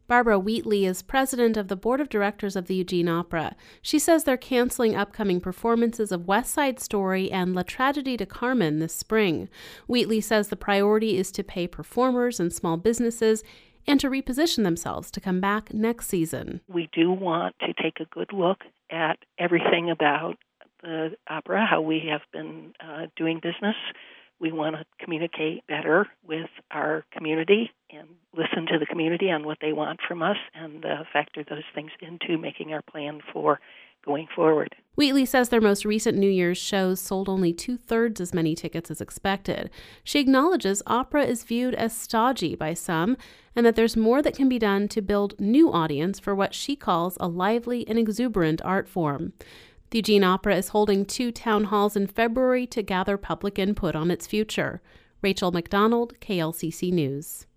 Barbara Wheatley is president of the board of directors of the Eugene Opera. She says they're canceling upcoming performances of West Side Story and La Tragédie de Carmen this spring. Wheatley says the priority is to pay performers and small businesses and to reposition themselves to come back next season. We do want to take a good look at everything about the opera, how we have been doing business. We want to communicate better with our community and listen to the community on what they want from us and factor those things into making our plan for going forward. Wheatley says their most recent New Year's shows sold only 2/3 as many tickets as expected. She acknowledges opera is viewed as stodgy by some and that there's more that can be done to build new audience for what she calls a lively and exuberant art form. The Eugene Opera is holding 2 town halls in February to gather public input on its future. Rachel McDonald, KLCC News.